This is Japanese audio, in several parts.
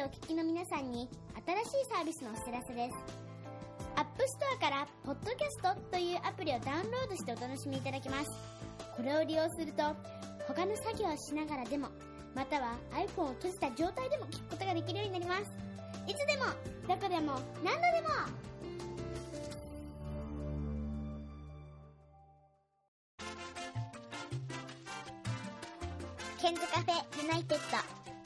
お聞きの皆さんに新しいサービスのお知らせです。アップストアからポッドキャストというアプリをダウンロードしてお楽しみいただけます。これを利用すると他の作業をしながらでも、または iPhone を閉じた状態でも聞くことができるようになります。いつでもどこでも何度でも。ケンズカフェユナイテッド。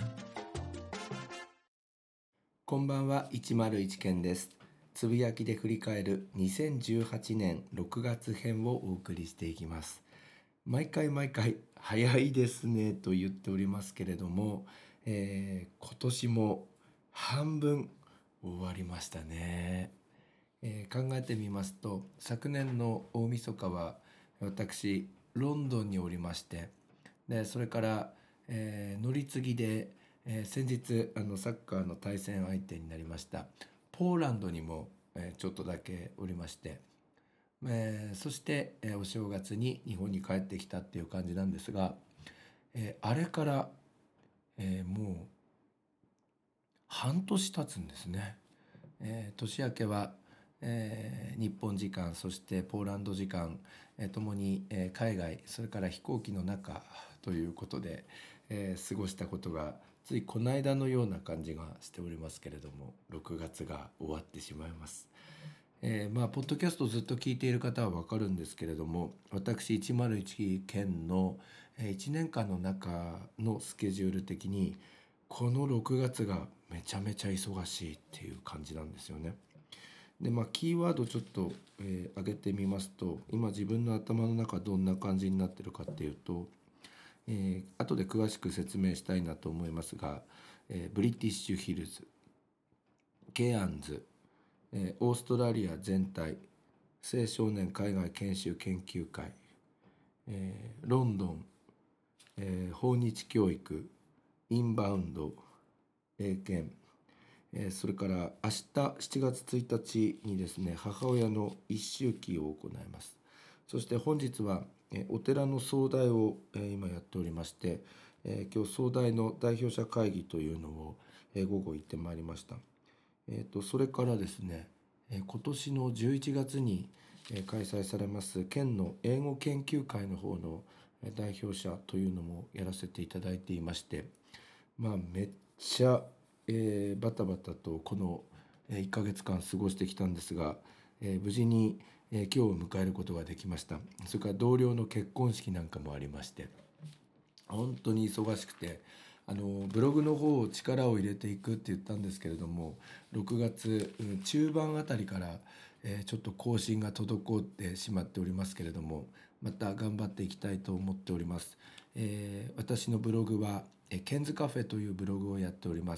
こんばんは、101ケンです。つぶやきで振り返る2018年6月編をお送りしていきます。毎回早いですねと言っておりますけれども、今年も半分終わりましたね。考えてみますと、昨年の大晦日は私ロンドンにおりまして、でそれから、乗り継ぎで、先日サッカーの対戦相手になりましたポーランドにも、ちょっとだけおりまして、そして、お正月に日本に帰ってきたっていう感じなんですが、あれから、もう半年経つんですね。年明けは、日本時間、そしてポーランド時間、ともに、海外、それから飛行機の中ということで、過ごしたことがついこの間のような感じがしておりますけれども、6月が終わってしまいます。ポッドキャストをずっと聞いている方は分かるんですけれども、私101件の1年間の中のスケジュール的にこの6月がめちゃめちゃ忙しいっていう感じなんですよね。でキーワードちょっと、上げてみますと、今自分の頭の中どんな感じになってるかっていうと、後で詳しく説明したいなと思いますが、ブリティッシュヒルズ、ケアンズ、オーストラリア全体、青少年海外研修研究会、ロンドン、訪日教育、インバウンド、英検、それから明日7月1日にですね、母親の一周忌を行います。そして本日はお寺の総代を今やっておりまして、今日総代の代表者会議というのを午後行ってまいりました。それからですね、今年の11月に開催されます県の英語研究会の方の代表者というのもやらせていただいていまして、めっちゃ、バタバタとこの1ヶ月間過ごしてきたんですが、無事に今日を迎えることができました。それから同僚の結婚式なんかもありまして、本当に忙しくて、ブログの方を力を入れていくって言ったんですけれども、6月中盤あたりから、ちょっと更新が滞ってしまっておりますけれども、また頑張っていきたいと思っております。私のブログはケンズカフェというブログをやっております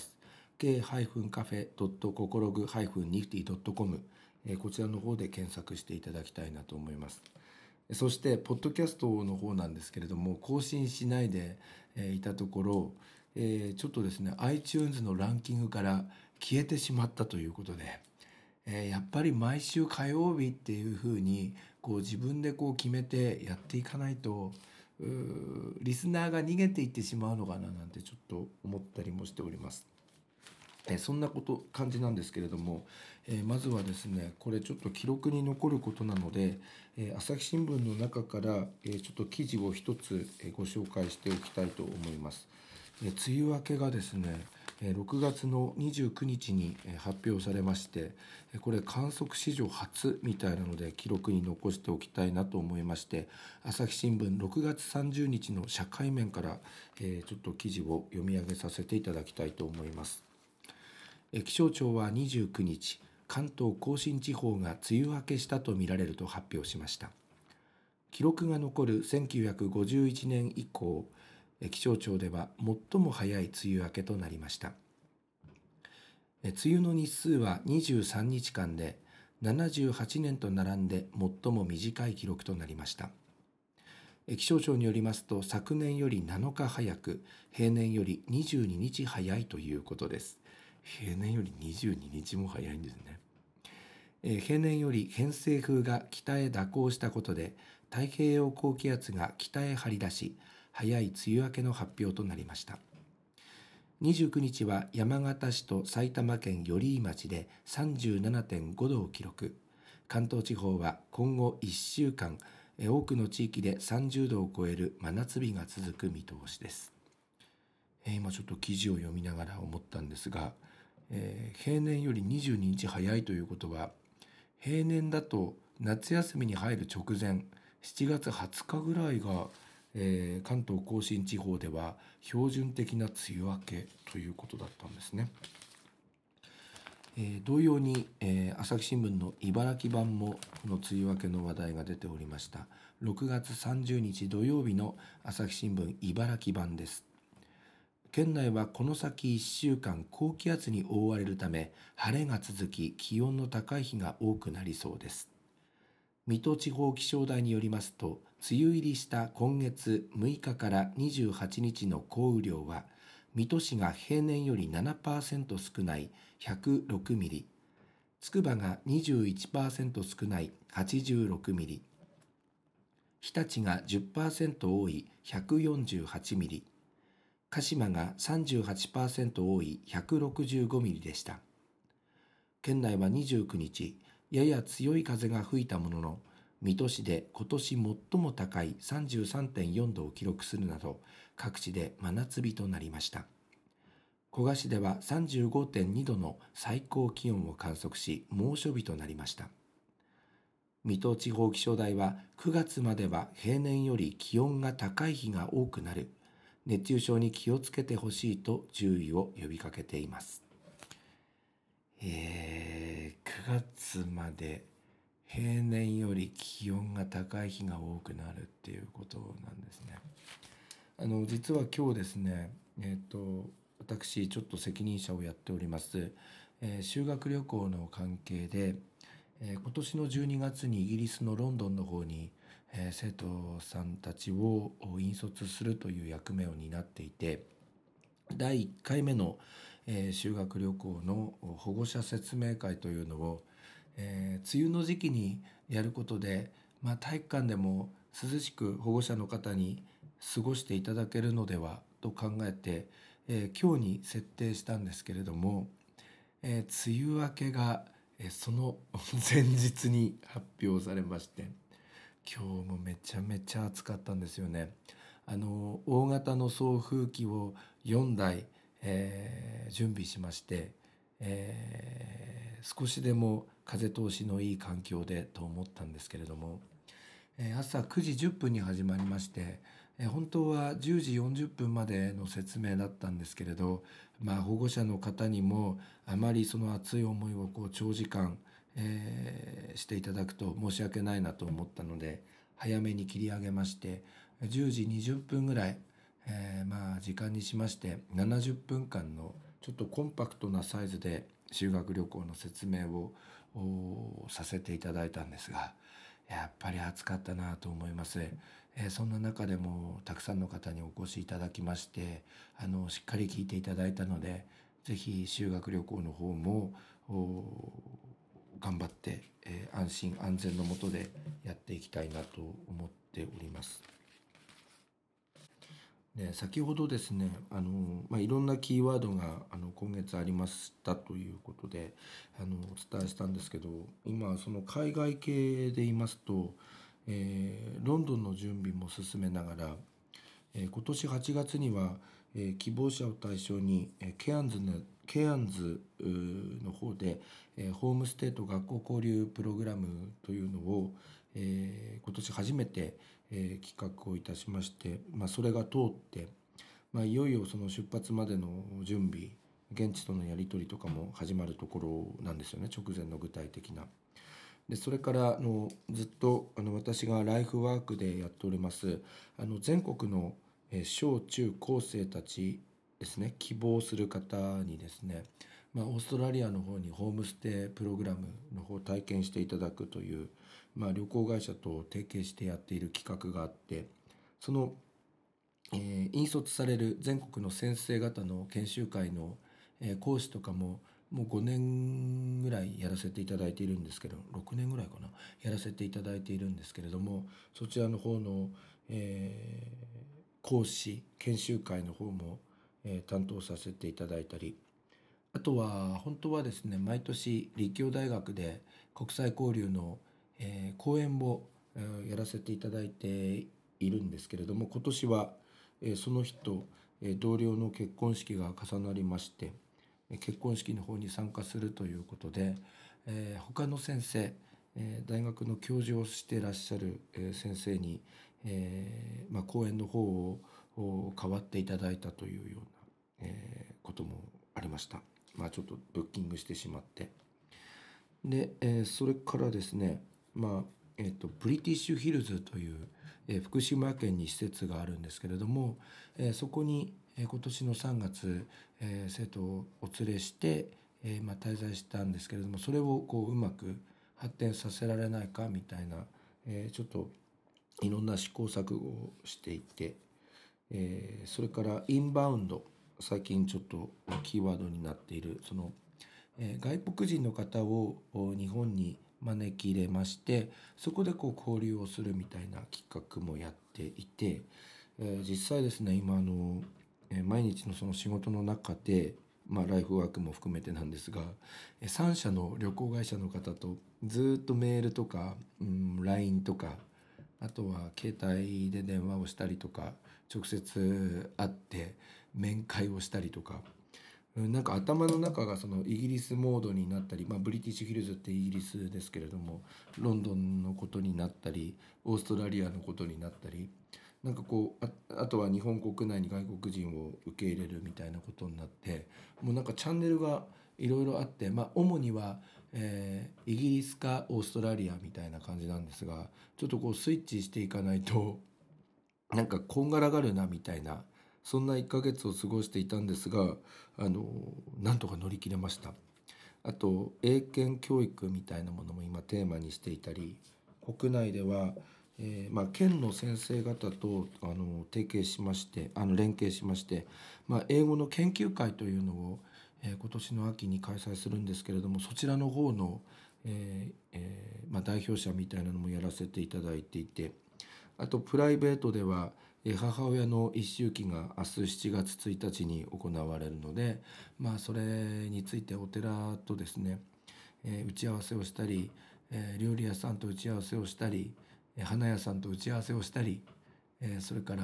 。k-cafe.cocolog-nifty.com、こちらの方で検索していただきたいなと思います。そしてポッドキャストの方なんですけれども、更新しないでいたところ、ちょっとですね iTunes のランキングから消えてしまったということで、やっぱり毎週火曜日っていうふうに自分で決めてやっていかないと、リスナーが逃げていってしまうのかななんてちょっと思ったりもしております。そんな感じなんですけれども、まずはですね、これちょっと記録に残ることなので、朝日新聞の中から、ちょっと記事を一つ、ご紹介しておきたいと思います。梅雨明けがですね、6月の29日に発表されまして、これ観測史上初みたいなので記録に残しておきたいなと思いまして、朝日新聞6月30日の社会面から、ちょっと記事を読み上げさせていただきたいと思います。気象庁は29日、関東甲信地方が梅雨明けしたとみられると発表しました。記録が残る1951年以降、気象庁では最も早い梅雨明けとなりました。梅雨の日数は23日間で、78年と並んで最も短い記録となりました。気象庁によりますと、昨年より7日早く、平年より22日早いということです。平年より22日も早いんですね。平年より偏西風が北へ蛇行したことで、太平洋高気圧が北へ張り出し、早い梅雨明けの発表となりました。 29日は山形市と埼玉県寄居町で 37.5 度を記録。関東地方は今後1週間、多くの地域で30度を超える真夏日が続く見通しです。今ちょっと記事を読みながら思ったんですが、平年より22日早いということは、平年だと夏休みに入る直前7月20日ぐらいが、関東甲信地方では標準的な梅雨明けということだったんですね。同様に、朝日新聞の茨城版もこの梅雨明けの話題が出ておりました。6月30日土曜日の朝日新聞茨城版です。県内はこの先1週間高気圧に覆われるため晴れが続き、気温の高い日が多くなりそうです。水戸地方気象台によりますと、梅雨入りした今月6日から28日の降雨量は、水戸市が平年より 7% 少ない106ミリ、つくばが 21% 少ない86ミリ、日立が 10% 多い148ミリ、鹿島が 38% 多い165ミリでした。県内は29日、やや強い風が吹いたものの、水戸市で今年最も高い 33.4 度を記録するなど、各地で真夏日となりました。古河市では 35.2 度の最高気温を観測し、猛暑日となりました。水戸地方気象台は9月までは平年より気温が高い日が多くなる、熱中症に気をつけてほしいと注意を呼びかけています。9月まで平年より気温が高い日が多くなるっていうことなんですね。実は今日ですね、私ちょっと責任者をやっております、修学旅行の関係で、今年の12月にイギリスのロンドンの方に、生徒さんたちを引率するという役目を担っていて、第1回目の、修学旅行の保護者説明会というのを、梅雨の時期にやることで、体育館でも涼しく保護者の方に過ごしていただけるのではと考えて、今日に設定したんですけれども、梅雨明けが、その前日に発表されまして、今日もめちゃめちゃ暑かったんですよね。大型の送風機を4台、準備しまして、少しでも風通しのいい環境でと思ったんですけれども、朝9時10分に始まりまして、本当は10時40分までの説明だったんですけれど、保護者の方にもあまりその熱い思いを長時間、していただくと申し訳ないなと思ったので、早めに切り上げまして、10時20分ぐらい、時間にしまして70分間のちょっとコンパクトなサイズで修学旅行の説明をさせていただいたんですが、やっぱり暑かったなと思います。そんな中でもたくさんの方にお越しいただきまして、しっかり聞いていただいたので、ぜひ修学旅行の方も頑張って、安心安全のもとでやっていきたいなと思っております。先ほどですね、いろんなキーワードが今月ありましたということでお伝えしたんですけど、今その海外系で言いますと、ロンドンの準備も進めながら、今年8月には、希望者を対象にケアンズの方で、ホームステイと学校交流プログラムというのを、今年初めて企画をいたしまして、それが通って、いよいよその出発までの準備、現地とのやり取りとかも始まるところなんですよね、直前の具体的な。でそれからずっと私がライフワークでやっております全国の小中高生たちですね、希望する方にですね、オーストラリアの方にホームステイプログラムの方を体験していただくという、旅行会社と提携してやっている企画があって、その、引率される全国の先生方の研修会の、講師とかももう5年ぐらいやらせていただいているんですけど、6年ぐらいかな、やらせていただいているんですけれども、そちらの方の、講師研修会の方も、 担当させていただいたり、あとは本当はですね、毎年立教大学で国際交流の、講演を、やらせていただいているんですけれども、今年は、その日と、同僚の結婚式が重なりまして、結婚式の方に参加するということで、他の先生、大学の教授をしていらっしゃる、先生に、講演の方を代わっていただいたというような、こともありました。ちょっとブッキングしてしまって。で、それからですね、ブリティッシュヒルズという、福島県に施設があるんですけれども、そこに、今年の3月、生徒をお連れして、滞在したんですけれども、それをうまく発展させられないかみたいな、ちょっといろんな試行錯誤をしていて、それからインバウンド、最近ちょっとキーワードになっているその、外国人の方を日本に招き入れまして、そこで交流をするみたいな企画もやっていて、実際ですね、今毎日のその仕事の中で、ライフワークも含めてなんですが、3社の旅行会社の方とずっとメールとか、LINE とか、あとは携帯で電話をしたりとか、直接会って面会をしたりとか、なんか頭の中がそのイギリスモードになったり、ブリティッシュヒルズってイギリスですけれども、ロンドンのことになったり、オーストラリアのことになったり、なんかあとは日本国内に外国人を受け入れるみたいなことになって、もうなんかチャンネルがいろいろあって、主には、イギリスかオーストラリアみたいな感じなんですが、ちょっとスイッチしていかないとなんかこんがらがるなみたいな、そんな1ヶ月を過ごしていたんですが、なんとか乗り切れました。あと英検教育みたいなものも今テーマにしていたり、国内では、県の先生方と提携しまして、連携しまして、英語の研究会というのを、今年の秋に開催するんですけれども、そちらの方の、代表者みたいなのもやらせていただいていて、あとプライベートでは母親の一周忌が明日7月1日に行われるので、それについてお寺とですね、打ち合わせをしたり、料理屋さんと打ち合わせをしたり、花屋さんと打ち合わせをしたり、それから、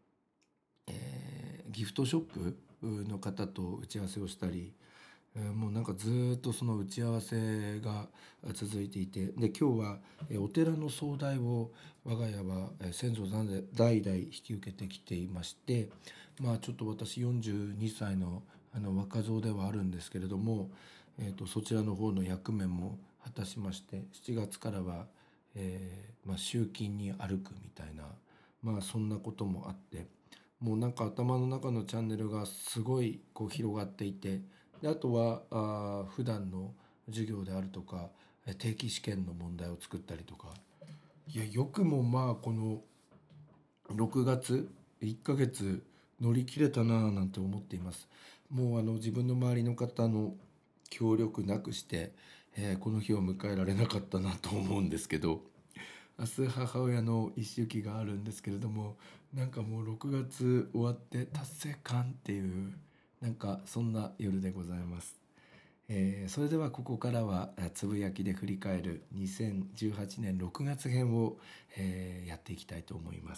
ギフトショップの方と打ち合わせをしたり、もうなんかずっとその打ち合わせが続いていて、で今日はお寺の総代を我が家は先祖代々引き受けてきていまして、ちょっと私42歳の若造ではあるんですけれども、そちらの方の役目も果たしまして、7月からは、集金に歩くみたいな、そんなこともあって、もうなんか頭の中のチャンネルがすごい広がっていて、であとは普段の授業であるとか定期試験の問題を作ったりとか、いやよくもこの6月1ヶ月乗り切れたななんて思っています。もう自分の周りの方の協力なくして、この日を迎えられなかったなと思うんですけど、明日母親の一周忌があるんですけれども、なんかもう6月終わって達成感っていう、なんかそんな夜でございます。それではここからはつぶやきで振り返る2018年6月編を、やっていきたいと思います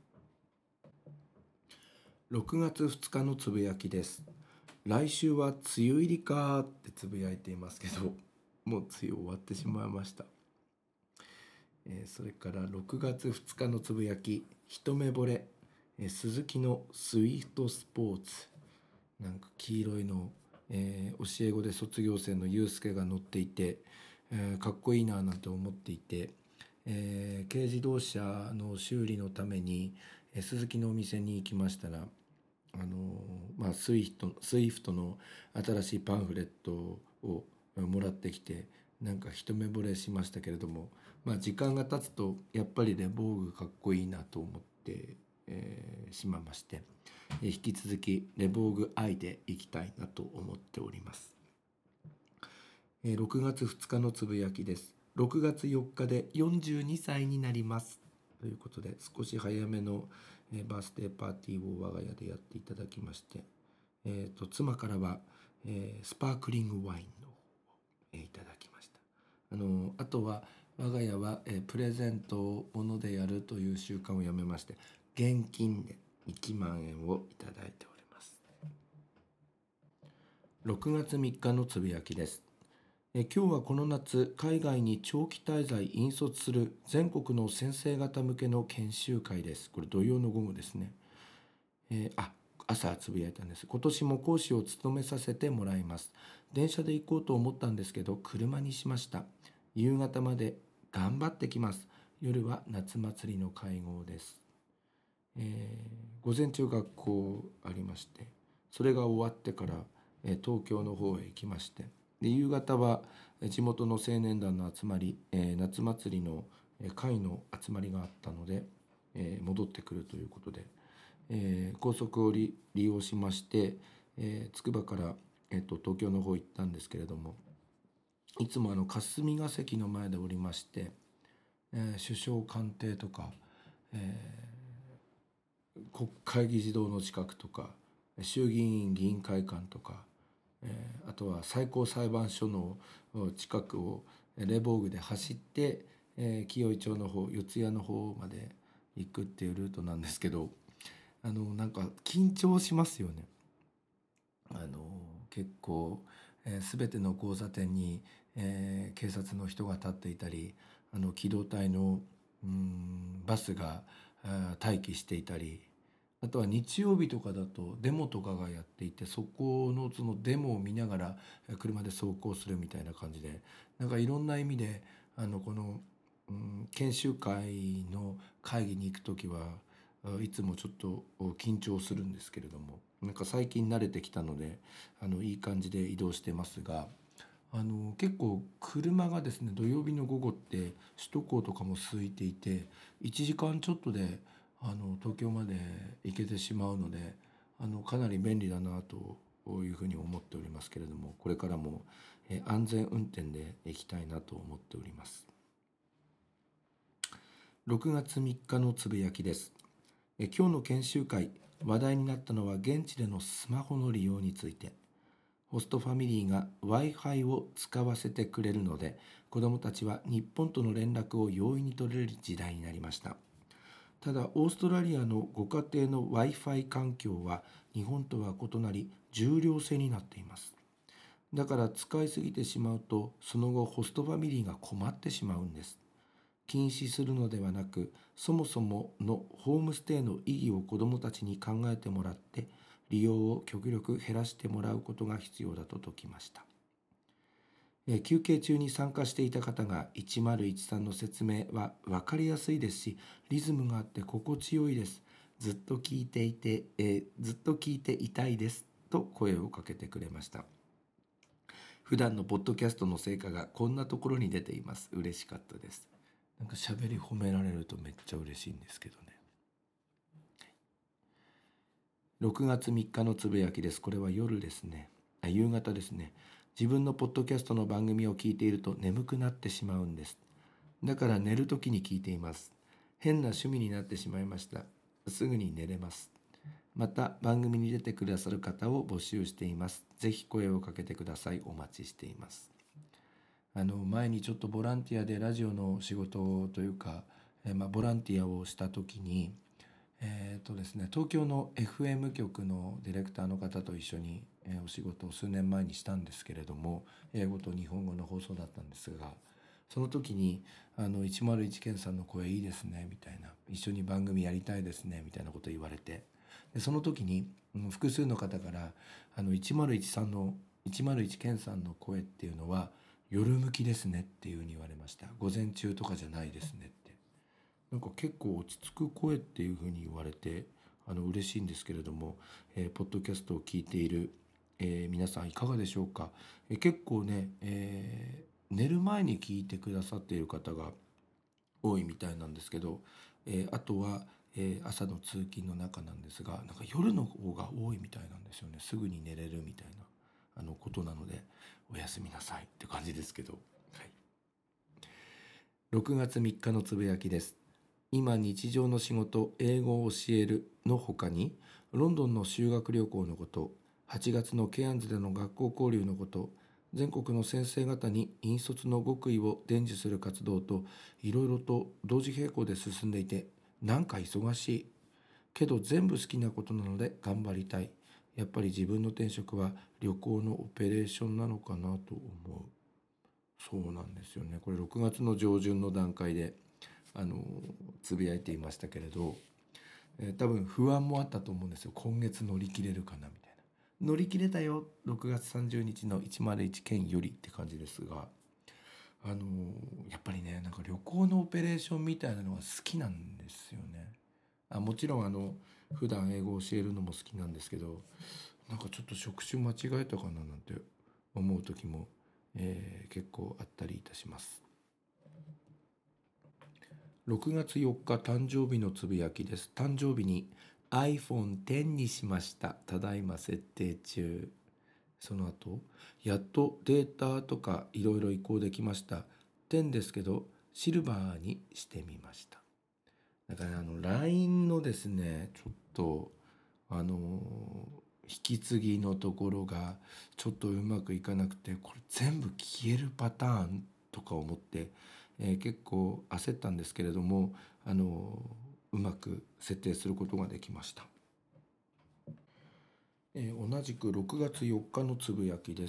。6月2日のつぶやきです。来週は梅雨入りかってつぶやいていますけど、もう梅雨終わってしまいました。それから6月2日のつぶやき、一目惚れ、鈴木のスイフトスポーツ、なんか黄色いの、教え子で卒業生のゆうすけが乗っていて、かっこいいななんて思っていて、軽自動車の修理のために、鈴木のお店に行きましたら、スイフトの新しいパンフレットをもらってきて、なんか一目惚れしましたけれども、時間が経つとやっぱりレボーグかっこいいなと思って、しまいまして、引き続きレボーグ愛でいきたいなと思っております。6月2日のつぶやきです。6月4日で42歳になりますということで、少し早めのバースデーパーティーを我が家でやっていただきまして、 妻からは、スパークリングワインの、いただきました。あとは我が家は、プレゼントを物でやるという習慣をやめまして、現金で1万円をいただいております。6月3日のつぶやきです。今日はこの夏、海外に長期滞在引率する全国の先生方向けの研修会です。これ土曜の午後ですね。朝つぶやいたんです。今年も講師を務めさせてもらいます。電車で行こうと思ったんですけど、車にしました。夕方まで頑張ってきます。夜は夏祭りの会合です。午前中学校ありまして、それが終わってから、東京の方へ行きまして、で夕方は地元の青年団の集まり、夏祭りの会の集まりがあったので、戻ってくるということで、高速を利用しまして、つくばから、東京の方行ったんですけれども、いつも霞が関の前でおりまして、首相官邸とか、国会議事堂の近くとか、衆議院議員会館とか、あとは最高裁判所の近くをレボーグで走って、紀尾井町の方、四谷の方まで行くっていうルートなんですけど、なんか緊張しますよね。結構、全ての交差点に、警察の人が立っていたり、機動隊のバスが待機していたり、あとは日曜日とかだとデモとかがやっていて、そのデモを見ながら車で走行するみたいな感じで、なんかいろんな意味でこの、研修会の会議に行くときはいつもちょっと緊張するんですけれども、なんか最近慣れてきたのでいい感じで移動してますが、結構車がですね、土曜日の午後って首都高とかも空いていて、1時間ちょっとで東京まで行けてしまうので、かなり便利だなというふうに思っておりますけれども、これからも安全運転で行きたいなと思っております。6月3日のつぶやきです。今日の研修会、話題になったのは現地でのスマホの利用について。ホストファミリーが Wi-Fi を使わせてくれるので、子どもたちは日本との連絡を容易に取れる時代になりました。ただ、オーストラリアのご家庭の Wi-Fi 環境は日本とは異なり、重量制になっています。だから使いすぎてしまうと、その後ホストファミリーが困ってしまうんです。禁止するのではなく、そもそものホームステイの意義を子どもたちに考えてもらって、利用を極力減らしてもらうことが必要だと説きました。休憩中に参加していた方が1013の説明は分かりやすいですし、リズムがあって心地よいです。ずっと聞いていたいですと声をかけてくれました。普段のポッドキャストの成果がこんなところに出ています。嬉しかったです。なんか喋り褒められるとめっちゃ嬉しいんですけどね。6月3日のつぶやきです。これは夜ですね。夕方ですね。自分のポッドキャストの番組を聞いていると眠くなってしまうんです。だから寝るときに聞いています。変な趣味になってしまいました。すぐに寝れます。また番組に出てくださる方を募集しています。ぜひ声をかけてください。お待ちしています。前にちょっとボランティアでラジオの仕事というか、ボランティアをした時にですね、東京の FM 局のディレクターの方と一緒に、お仕事を数年前にしたんですけれども、英語と日本語の放送だったんですが、その時に101健さんの声いいですねみたいな、一緒に番組やりたいですねみたいなことを言われて、でその時に複数の方から101健さんの声っていうのは夜向きですねっていうふうに言われました。午前中とかじゃないですねって。なんか結構落ち着く声っていうふうに言われて嬉しいんですけれども、ポッドキャストを聞いている、皆さんいかがでしょうか。結構ね、寝る前に聞いてくださっている方が多いみたいなんですけど、あとは、朝の通勤の中なんですが、なんか夜の方が多いみたいなんですよね。すぐに寝れるみたいなことなので、おやすみなさいって感じですけど、はい、6月3日のつぶやきです。今日常の仕事、英語を教えるの他に、ロンドンの修学旅行のこと、 8月のケアンズでの学校交流のこと、全国の先生方に引率の極意を伝授する活動といろいろと同時並行で進んでいて、なんか忙しいけど全部好きなことなので頑張りたい。やっぱり自分の転職は旅行のオペレーションなのかなと思う。そうなんですよね。これ6月の上旬の段階でつぶやいていましたけれど、多分不安もあったと思うんですよ。今月乗り切れるかなみたいな。乗り切れたよ6月30日の101件よりって感じですが、やっぱりね、なんか旅行のオペレーションみたいなのが好きなんですよね。もちろん普段英語を教えるのも好きなんですけど、なんかちょっと職種間違えたかななんて思う時も、結構あったりいたします。6月4日誕生日のつぶやきです。誕生日に iPhone X にしました。ただいま設定中。その後、やっとデータとかいろいろ移行できました。10ですけどシルバーにしてみました。だからLINE のですね、ちょっと引き継ぎのところがちょっとうまくいかなくて、これ全部消えるパターンとか思って、結構焦ったんですけれども、うまく設定することができました。同じく6月4日のつぶやきです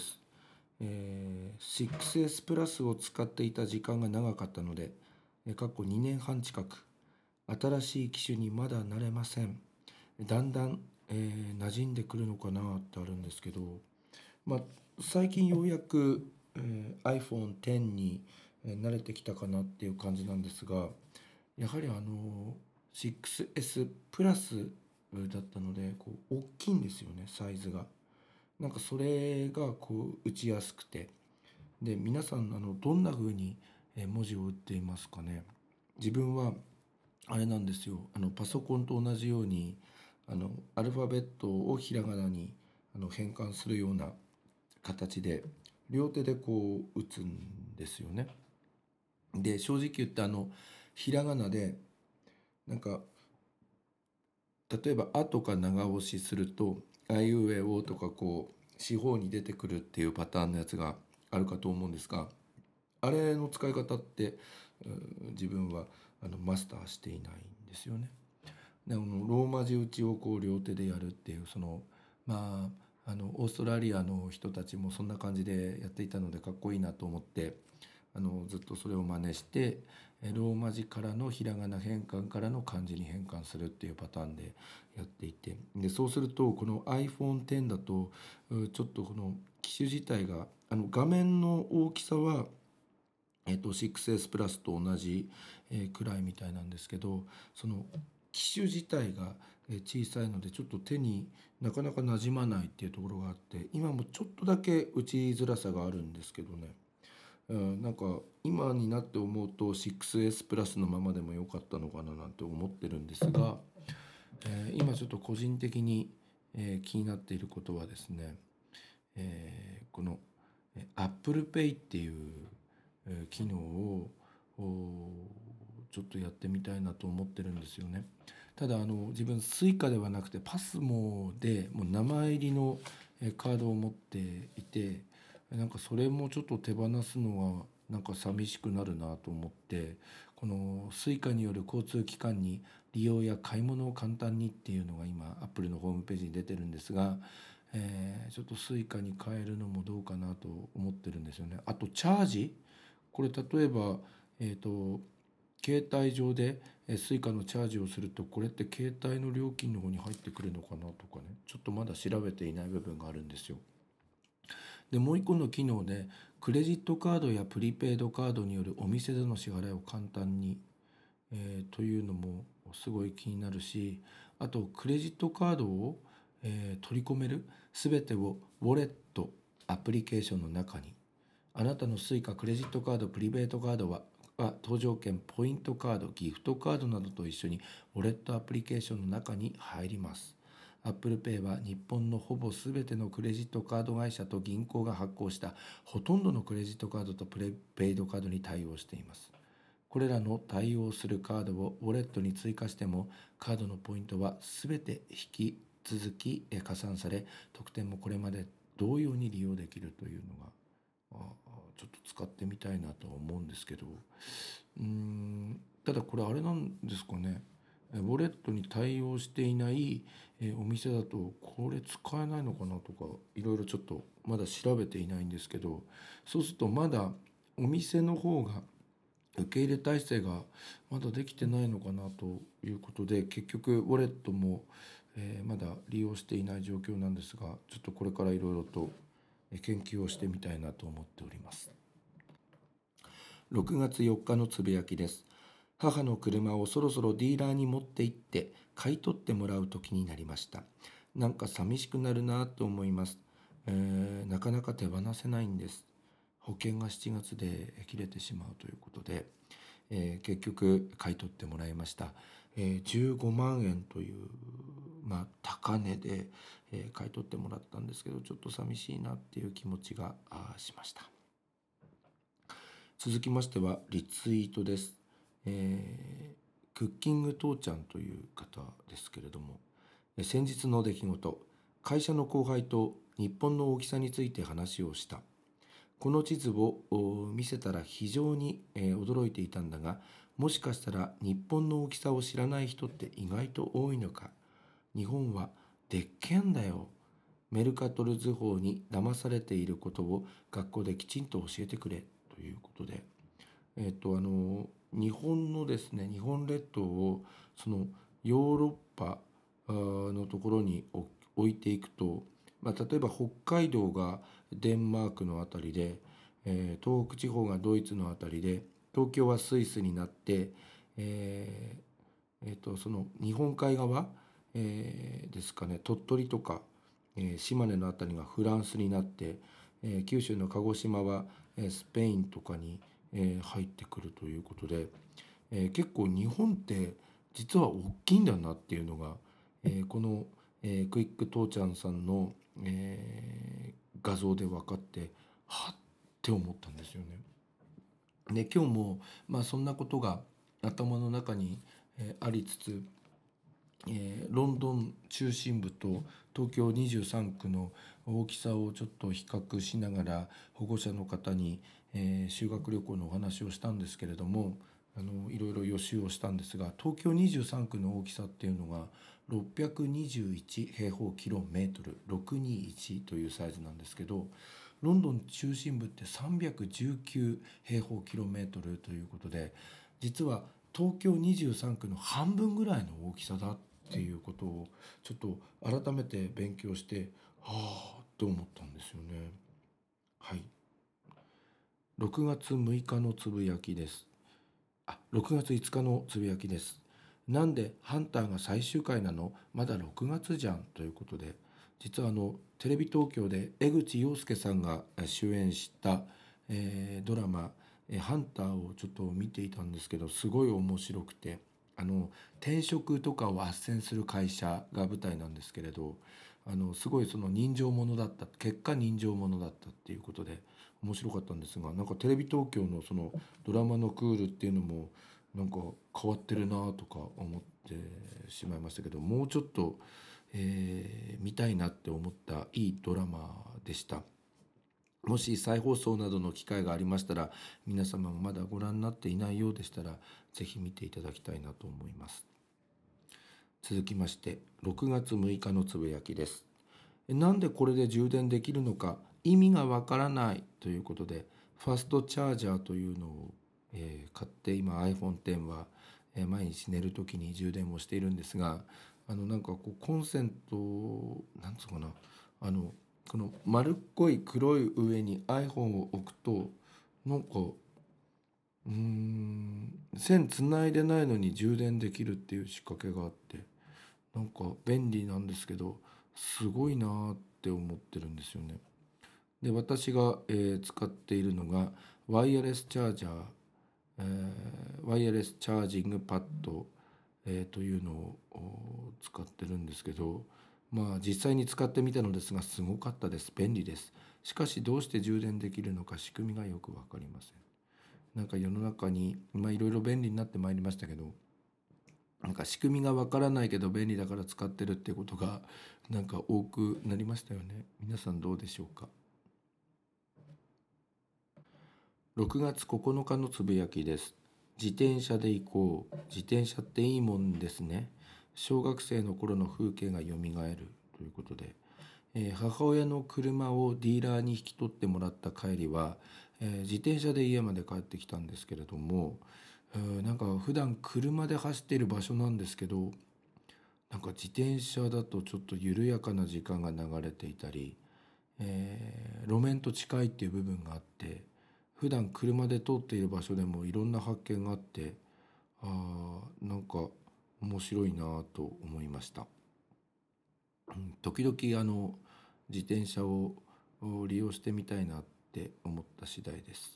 。6S プラスを使っていた時間が長かったので、過去2年半近く新しい機種にまだ慣れません。だんだん、馴染んでくるのかなってあるんですけど、最近ようやく、iPhone X に慣れてきたかなっていう感じなんですが、やはり6S プラスだったので大きいんですよね、サイズが。なんかそれが打ちやすくて、で皆さんどんな風に文字を打っていますかね。自分はあれなんですよ、パソコンと同じようにアルファベットをひらがなに変換するような形で両手で打つんですよね。で正直言ってひらがなでなんか例えば「あ」とか長押しすると「あいうえお」とか四方に出てくるっていうパターンのやつがあるかと思うんですが、あれの使い方って自分はマスターしていないんですよね。でローマ字打ちを両手でやるっていう、オーストラリアの人たちもそんな感じでやっていたのでかっこいいなと思って、ずっとそれを真似してローマ字からのひらがな変換からの漢字に変換するっていうパターンでやっていて、でそうするとこの iPhone X だとちょっとこの機種自体が画面の大きさは6S プラスと同じくらいみたいなんですけど、その機種自体が小さいのでちょっと手になかなか馴染まないっていうところがあって、今もちょっとだけ打ちづらさがあるんですけどね、なんか今になって思うと 6S プラスのままでも良かったのかななんて思ってるんですが、今ちょっと個人的に気になっていることはですね、この Apple Pay っていう機能をちょっとやってみたいなと思ってるんですよね。ただ自分スイカではなくてパスモでもう名前入りのカードを持っていて、なんかそれもちょっと手放すのはなんか寂しくなるなと思って、このスイカによる交通機関に利用や買い物を簡単にっていうのが今アップルのホームページに出てるんですが、ちょっとスイカに変えるのもどうかなと思ってるんですよね。あとチャージ、これ例えば携帯上でスイカのチャージをすると、これって携帯の料金の方に入ってくるのかなとかね、ちょっとまだ調べていない部分があるんですよ。でもう一個の機能でクレジットカードやプリペイドカードによるお店での支払いを簡単に、というのもすごい気になるし、あとクレジットカードを、取り込める全てをウォレットアプリケーションの中に、あなたのスイカ、クレジットカード、プリペイドカードは搭乗券、ポイントカード、ギフトカードなどと一緒にウォレットアプリケーションの中に入ります。Apple Pay は日本のほぼすべてのクレジットカード会社と銀行が発行したほとんどのクレジットカードとプリペイドカードに対応しています。これらの対応するカードをウォレットに追加しても、カードのポイントはすべて引き続き加算され、特典もこれまで同様に利用できるというのがちょっと使ってみたいなとは思うんですけど、ただこれあれなんですかね、ウォレットに対応していないお店だとこれ使えないのかなとか、いろいろちょっとまだ調べていないんですけど、そうするとまだお店の方が受け入れ体制がまだできてないのかなということで、結局ウォレットもまだ利用していない状況なんですが、ちょっとこれからいろいろと研究をしてみたいなと思っております。6月4日のつぶやきです。母の車をそろそろディーラーに持って行って買い取ってもらう時になりました。なんか寂しくなるなと思います。なかなか手放せないんです。保険が7月で切れてしまうということで、結局買い取ってもらいました。15万円という、高値で、買い取ってもらったんですけど、ちょっと寂しいなっていう気持ちがしました。続きましてはリツイートです。クッキング父ちゃんという方ですけれども、先日の出来事、会社の後輩と日本の大きさについて話をした。この地図を見せたら非常に驚いていたんだが、もしかしたら日本の大きさを知らない人って意外と多いのか。日本はでっけんだよ。メルカトル図法に騙されていることを学校できちんと教えてくれということで、日本のですね、日本列島をそのヨーロッパのところに置いていくと、例えば北海道がデンマークのあたりで、東北地方がドイツのあたりで、東京はスイスになって、その日本海側、ですかね、鳥取とか、島根のあたりがフランスになって、九州の鹿児島は、スペインとかに、入ってくるということで、結構日本って実は大きいんだなっていうのが、この、クイック父ちゃんさんの、画像で分かってはって思ったんですよね。で今日もそんなことが頭の中に、ありつつ、ロンドン中心部と東京23区の大きさをちょっと比較しながら保護者の方に、修学旅行のお話をしたんですけれども、いろいろ予習をしたんですが、東京23区の大きさっていうのが621平方キロメートル、621というサイズなんですけど、ロンドン中心部って319平方キロメートルということで、実は東京23区の半分ぐらいの大きさだっていうことをちょっと改めて勉強してはあと思ったんですよね。はい。6月6日のつぶやきです。6月5日のつぶやきです。なんでハンターが最終回なの？まだ6月じゃんということで、実はテレビ東京で江口洋介さんが主演した、ドラマハンターをちょっと見ていたんですけど、すごい面白くて、転職とかを斡旋する会社が舞台なんですけれど、すごいその人情ものだった、結果人情ものだったっていうことで面白かったんですが、なんかテレビ東京のそのドラマのクールっていうのもなんか変わってるなとか思ってしまいましたけど、もうちょっと、見たいなって思ったいいドラマでした。もし再放送などの機会がありましたら、皆様がまだご覧になっていないようでしたら、ぜひ見ていただきたいなと思います。続きまして、6月6日のつぶやきです。なんでこれで充電できるのか意味がわからないということで、ファストチャージャーというのを、買って今 iPhone X は、毎日寝るときに充電をしているんですが、なんかこうコンセントなんつうかな、この丸っこい黒い上に iPhone を置くと、なんか線つないでないのに充電できるっていう仕掛けがあって、なんか便利なんですけど、すごいなーって思ってるんですよね。で私が、使っているのがワイヤレスチャージャー、ワイヤレスチャージングパッド、というのを使ってるんですけど、実際に使ってみたのですがすごかったです。便利です。しかしどうして充電できるのか仕組みがよく分かりません。なんか世の中にいろいろ便利になってまいりましたけど、 なんか仕組みがわからないけど便利だから使ってるっていうことがなんか多くなりましたよね。皆さんどうでしょうか。6月9日のつぶやきです。自転車で行こう。自転車っていいもんですね。小学生の頃の風景がよみがえるということで、母親の車をディーラーに引き取ってもらった帰りは、自転車で家まで帰ってきたんですけれども、なんか普段車で走っている場所なんですけど、なんか自転車だとちょっと緩やかな時間が流れていたり、路面と近いっていう部分があって、普段車で通っている場所でもいろんな発見があって、なんか面白いなと思いました。時々自転車を利用してみたいなって思った次第です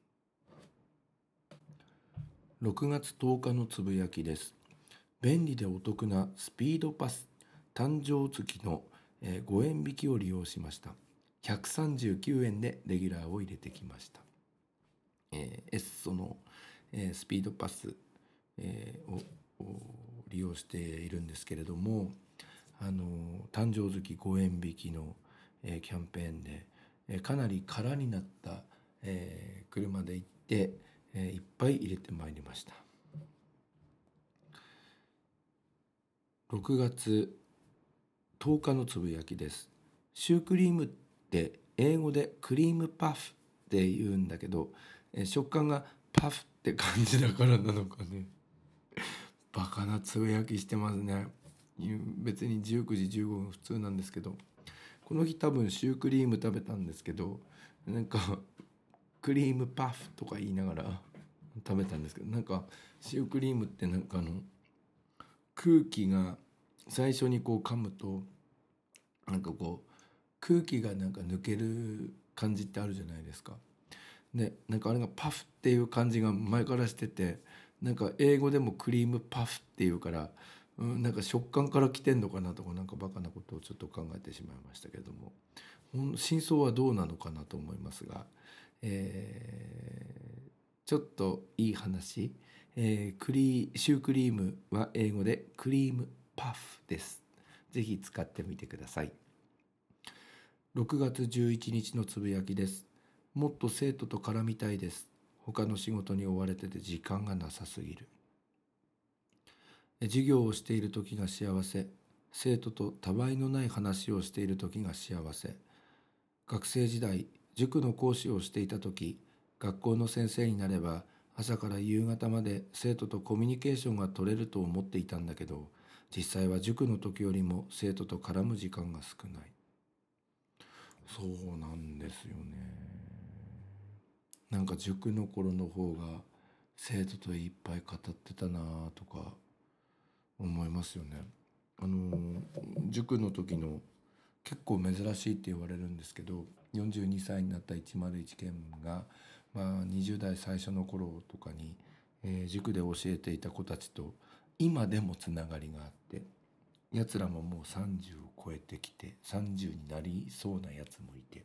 。6月10日のつぶやきです。便利でお得なスピードパス誕生月の5円引きを利用しました。139円でレギュラーを入れてきました。その、スピードパス、を利用しているんですけれども、誕生月5円引きの、キャンペーンで、かなり空になった、車で行って、いっぱい入れてまいりました。6月10日のつぶやきです。シュークリームって英語でクリームパフって言うんだけど、食感がパフって感じだからなのかね。バカなつぶやきしてますね。別に19時15分普通なんですけど、この日多分シュークリーム食べたんですけど、なんかクリームパフとか言いながら食べたんですけど、なんかシュークリームってなんか空気が最初にこう噛むとなんかこう空気がなんか抜ける感じってあるじゃないですか。でなんかあれがパフっていう感じが前からしてて、なんか英語でもクリームパフっていうから、なんか食感から来てんのかなとか、なんかバカなことをちょっと考えてしまいましたけれども、真相はどうなのかなと思いますが、ちょっといい話、シュークリームは英語でクリームパフです。ぜひ使ってみてください。6月11日のつぶやきです。もっと生徒と絡みたいです。他の仕事に追われてて時間がなさすぎる。授業をしている時が幸せ。生徒とたわいのない話をしている時が幸せ。学生時代、塾の講師をしていた時、学校の先生になれば朝から夕方まで生徒とコミュニケーションが取れると思っていたんだけど、実際は塾の時よりも生徒と絡む時間が少ない。そうなんですよね。なんか塾の頃の方が生徒といっぱい語ってたなとか思いますよね。塾の時の結構珍しいって言われるんですけど、42歳になった101件が、20代最初の頃とかに、塾で教えていた子たちと今でもつながりがあって、やつらももう30を超えてきて30になりそうなやつもいて、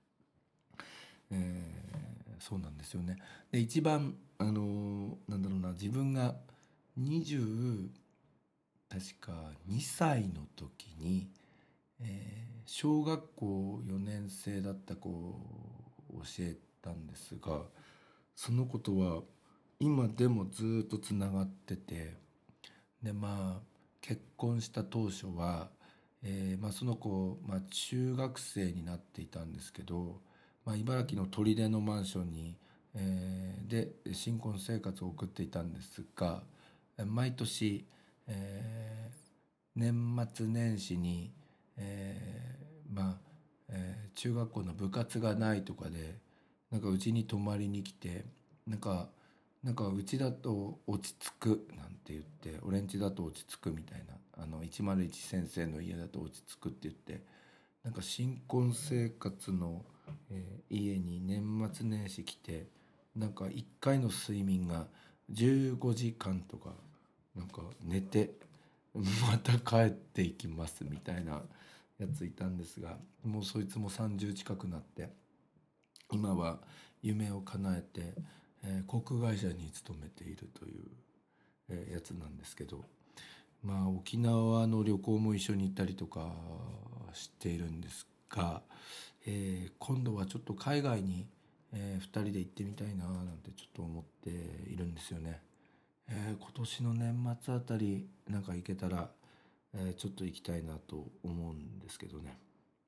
そうなんですよね。で一番なんだろうな、自分が20確か2歳の時に、小学校4年生だった子を教えたんですが、その子とは今でもずっとつながってて、で結婚した当初は、その子、中学生になっていたんですけど、茨城の取手のマンションに、で新婚生活を送っていたんですが、毎年、年末年始に、中学校の部活がないとかでなんかうちに泊まりに来て、なんかうちだと落ち着くなんて言って、俺ん家だと落ち着くみたいな、101先生の家だと落ち着くって言って、なんか新婚生活の、家に年末年始来て、なんか1回の睡眠が15時間とかなんか寝てまた帰っていきますみたいなやついたんですが、もうそいつも30近くなって今は夢を叶えて、航空会社に勤めているという、やつなんですけど、 沖縄の旅行も一緒に行ったりとかしているんですが、今度はちょっと海外に、2人で行ってみたいななんてちょっと思っているんですよね。今年の年末あたりなんか行けたら、ちょっと行きたいなと思うんですけどね。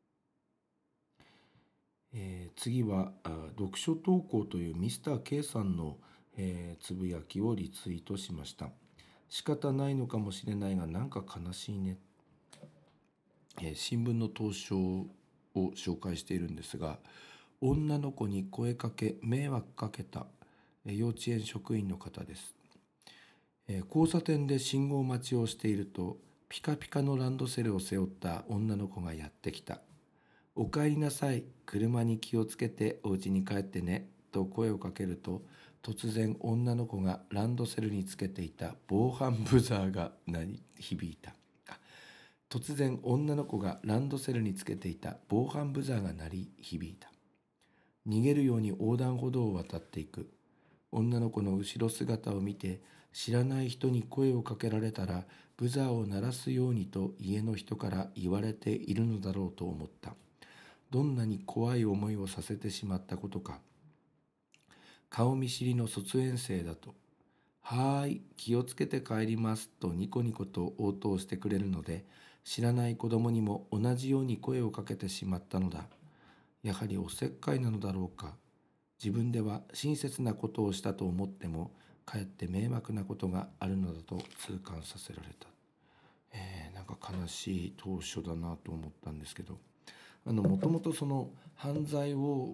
次は読書投稿というミスター K さんの、つぶやきをリツイートしました。仕方ないのかもしれないがなんか悲しいね。新聞の投書を紹介しているんですが、女の子に声かけ迷惑かけた、幼稚園職員の方です。交差点で信号待ちをしているとピカピカのランドセルを背負った女の子がやってきた。おかえりなさい、車に気をつけてお家に帰ってねと声をかけると、突然女の子がランドセルにつけていた防犯ブザーが響いた。突然女の子がランドセルにつけていた防犯ブザーが鳴り響いた。逃げるように横断歩道を渡っていく。女の子の後ろ姿を見て、知らない人に声をかけられたらブザーを鳴らすようにと家の人から言われているのだろうと思った。どんなに怖い思いをさせてしまったことか。顔見知りの卒園生だと、はーい、気をつけて帰りますとニコニコと応答してくれるので、知らない子供にも同じように声をかけてしまったのだ。やはりおせっかいなのだろうか。自分では親切なことをしたと思っても、かえって迷惑なことがあるのだと痛感させられた。なんか悲しい当初だなと思ったんですけど、もともとその犯罪を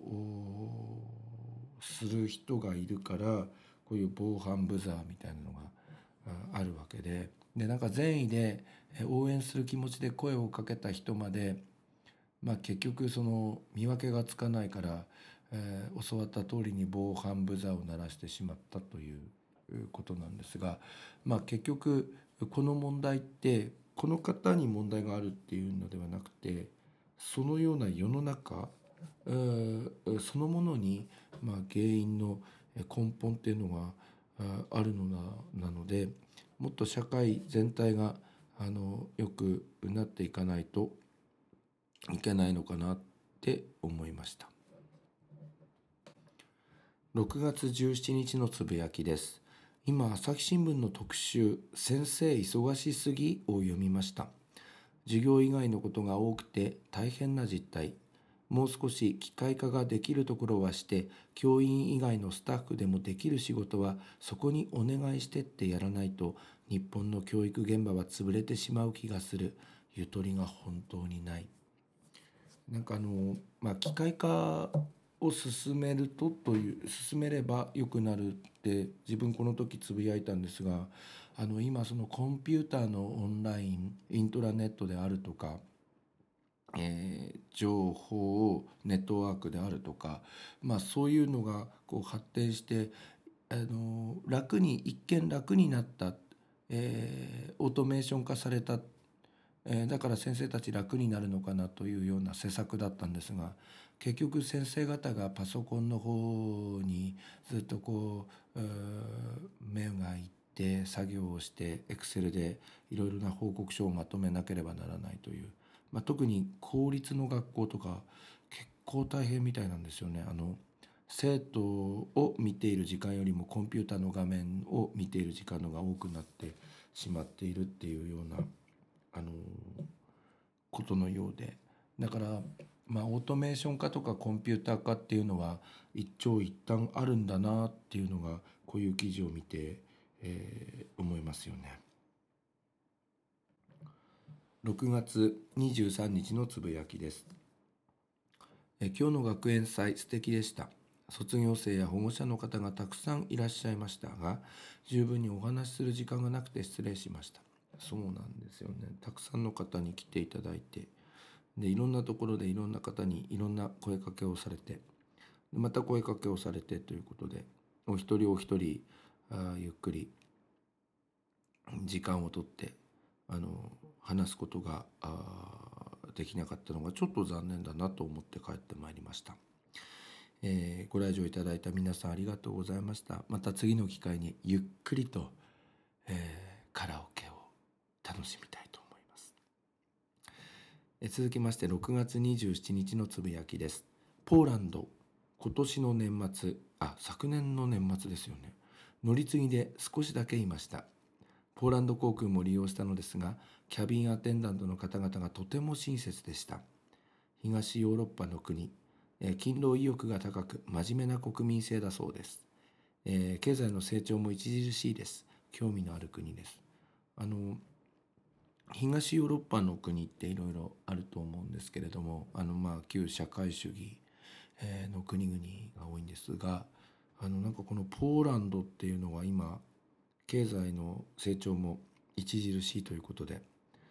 する人がいるから、こういう防犯ブザーみたいなのがあるわけで、なんか善意で応援する気持ちで声をかけた人まで、結局その見分けがつかないから、教わった通りに防犯ブザーを鳴らしてしまったということなんですが、結局この問題ってこの方に問題があるっていうのではなくて、そのような世の中そのものに、原因の根本っていうのがあるのなので、もっと社会全体が良くなっていかないといけないのかなって思いました。6月17日のつぶやきです。今朝日新聞の特集先生忙しすぎを読みました。授業以外のことが多くて大変な実態。もう少し機械化ができるところはして、教員以外のスタッフでもできる仕事はそこにお願いしてってやらないと、日本の教育現場は潰れてしまう気がする。ゆとりが本当にない。なんか機械化を進めれば良くなるって自分この時つぶやいたんですが、今そのコンピューターのオンラインイントラネットであるとか、情報ネットワークであるとか、そういうのがこう発展して、一見楽になった、オートメーション化された、だから先生たち楽になるのかなというような施策だったんですが、結局先生方がパソコンの方にずっと目がいって作業をしてエクセルでいろいろな報告書をまとめなければならないという、特に公立の学校とか結構大変みたいなんですよね。生徒を見ている時間よりもコンピューターの画面を見ている時間のが多くなってしまっているっていうようなことのようで、だからオートメーション化とかコンピューター化っていうのは一長一短あるんだなっていうのがこういう記事を見て、思いますよね。6月23日のつぶやきです。今日の学園祭素敵でした。卒業生や保護者の方がたくさんいらっしゃいましたが、十分にお話しする時間がなくて失礼しました。そうなんですよね。たくさんの方に来ていただいて、でいろんなところでいろんな方にいろんな声かけをされて、また声かけをされてということで、お一人お一人ゆっくり時間をとって話すことができなかったのがちょっと残念だなと思って帰ってまいりました。ご来場いただいた皆さんありがとうございました。また次の機会にゆっくりと、カラオケを楽楽しみたいと思います。続きまして6月27日のつぶやきです。ポーランド、今年の年末、昨年の年末ですよね。乗り継ぎで少しだけいました。ポーランド航空も利用したのですが、キャビンアテンダントの方々がとても親切でした。東ヨーロッパの国、勤労意欲が高く真面目な国民性だそうです。経済の成長も著しいです。興味のある国です。東ヨーロッパの国っていろいろあると思うんですけれども、旧社会主義の国々が多いんですが、なんかこのポーランドっていうのは今経済の成長も著しいということで、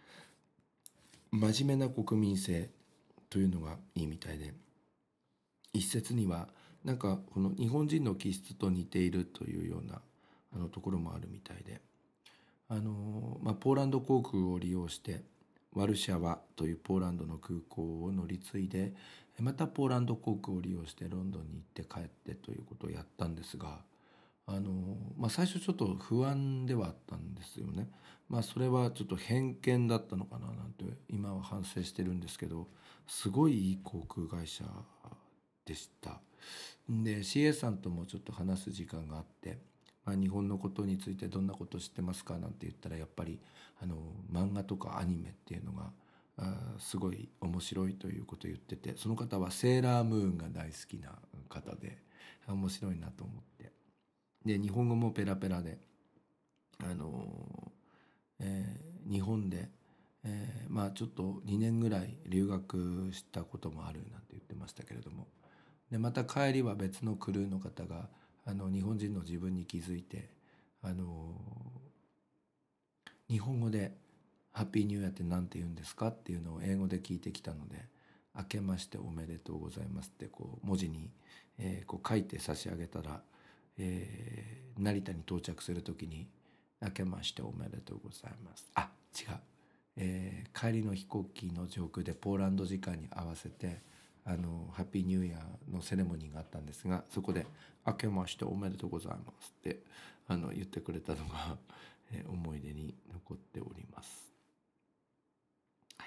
真面目な国民性というのがいいみたいで、一説にはなんかこの日本人の気質と似ているというようなところもあるみたいで、ポーランド航空を利用してワルシャワというポーランドの空港を乗り継いで、またポーランド航空を利用してロンドンに行って帰ってということをやったんですが、最初ちょっと不安ではあったんですよね。それはちょっと偏見だったのかななんて今は反省してるんですけど、すごいいい航空会社でした。で CA さんともちょっと話す時間があって、日本のことについてどんなこと知ってますかなんて言ったら、やっぱり漫画とかアニメっていうのがすごい面白いということを言ってて、その方はセーラームーンが大好きな方で面白いなと思って、で日本語もペラペラで、日本で、ちょっと2年ぐらい留学したこともあるなんて言ってましたけれども、でまた帰りは別のクルーの方が日本人の自分に気づいて、日本語でハッピーニューイヤーって何て言うんですかっていうのを英語で聞いてきたので、明けましておめでとうございますって文字に、書いて差し上げたら、成田に到着するときに明けましておめでとうございます、違う、帰りの飛行機の上空でポーランド時間に合わせてハッピーニューイヤーのセレモニーがあったんですが、そこで明けましておめでとうございますって言ってくれたのが、思い出に残っております。はい。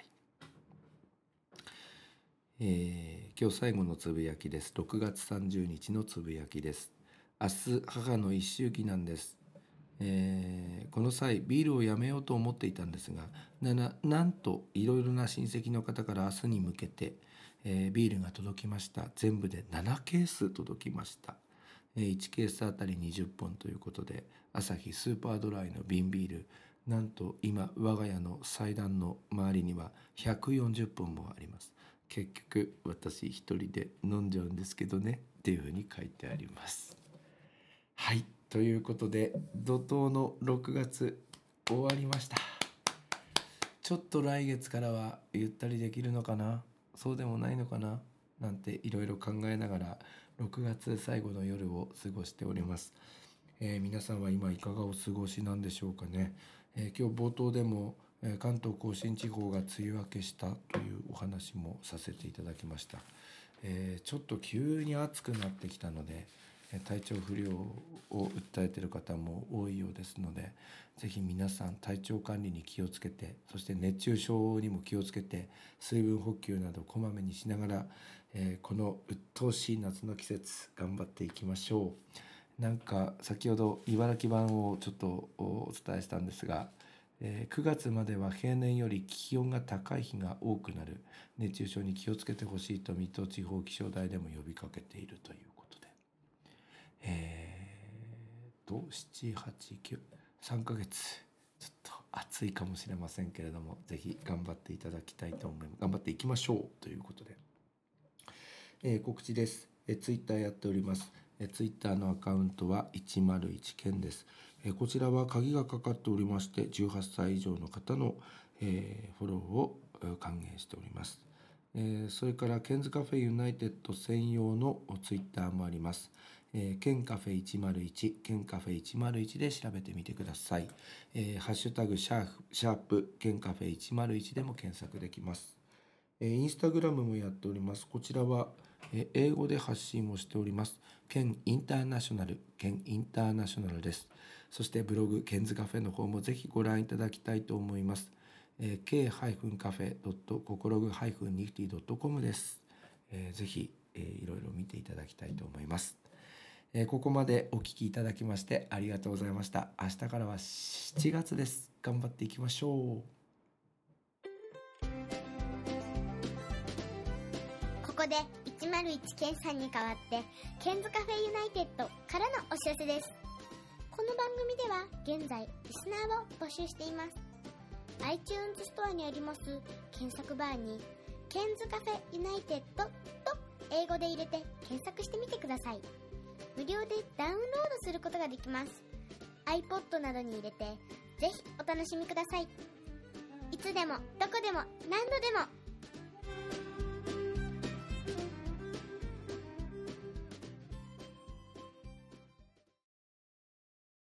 今日最後のつぶやきです。6月30日のつぶやきです。明日母の一周忌なんです。この際ビールをやめようと思っていたんですが、なんといろいろな親戚の方から明日に向けて、ビールが届きました。全部で7ケース届きました。1ケースあたり20本ということで、アサヒスーパードライの瓶ビール、なんと今我が家の祭壇の周りには140本もあります。結局私一人で飲んじゃうんですけどねっていうふうに書いてあります。はい、ということで怒涛の6月終わりました。ちょっと来月からはゆったりできるのかな、そうでもないのかななんていろいろ考えながら6月最後の夜を過ごしております。皆さんは今いかがお過ごしなんでしょうかね。今日冒頭でも関東甲信地方が梅雨明けしたというお話もさせていただきました。ちょっと急に暑くなってきたので体調不良を訴えている方も多いようですので、ぜひ皆さん体調管理に気をつけて、そして熱中症にも気をつけて、水分補給などこまめにしながら、この鬱陶しい夏の季節頑張っていきましょう。なんか先ほど茨城版をちょっとお伝えしたんですが、9月までは平年より気温が高い日が多くなる、熱中症に気をつけてほしいと水戸地方気象台でも呼びかけているということで、7、8、9、3ヶ月ちょっと暑いかもしれませんけれども、ぜひ頑張っていただきたいと思います。頑張っていきましょうということで、告知です。ツイッターやっております。ツイッターのアカウントは101件です。こちらは鍵がかかっておりまして、18歳以上の方の、フォローを歓迎しております。それからケンズカフェユナイテッド専用のツイッターもあります。ケンカフェ101、ケンカフェ101で調べてみてください。ハッシュタグシャープケンカフェ101でも検索できます。インスタグラムもやっております。こちらは英語で発信もしております。ケンインターナショナル、ケンインターナショナルです。そしてブログケンズカフェの方もぜひご覧いただきたいと思います。 k-cafe.cocorog-nifty.com です。ぜひ、いろいろ見ていただきたいと思います。ここまでお聞きいただきましてありがとうございました。明日からは7月です。頑張っていきましょう。 ここで101ケンさんに代わってケンズカフェユナイテッドからのお知らせです。この番組では現在リスナーを募集しています。 iTunes ストアにあります検索バーにケンズカフェユナイテッドと英語で入れて検索してみてください。無料でダウンロードすることができます。 iPod などに入れてぜひお楽しみください。いつでもどこでも何度でも